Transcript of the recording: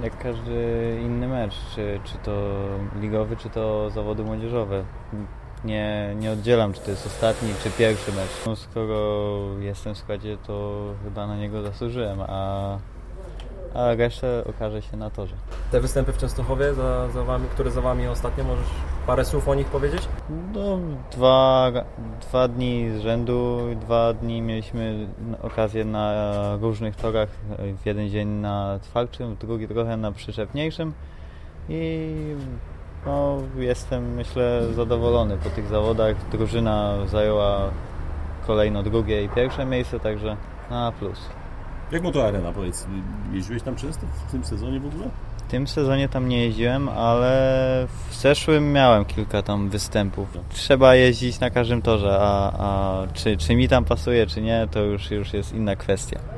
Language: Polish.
jak każdy inny mecz, czy to ligowy, czy to zawody młodzieżowe. Nie oddzielam, czy to jest ostatni, czy pierwszy mecz. No, skoro jestem w składzie, to chyba na niego zasłużyłem, a resztę okaże się na torze. Te występy w Częstochowie, które za Wami ostatnio, możesz parę słów o nich powiedzieć? No, dwa dni z rzędu, 2 dni mieliśmy okazję na różnych torach. W jeden dzień na twardszym, drugi trochę na przyczepniejszym i no, jestem, myślę, zadowolony po tych zawodach. Drużyna zajęła kolejno drugie i pierwsze miejsce, także na plus. Jak to arena, powiedz? Jeździłeś tam często w tym sezonie w ogóle? W tym sezonie tam nie jeździłem, ale w zeszłym miałem kilka tam występów. Trzeba jeździć na każdym torze, a czy mi tam pasuje, czy nie, to już jest inna kwestia.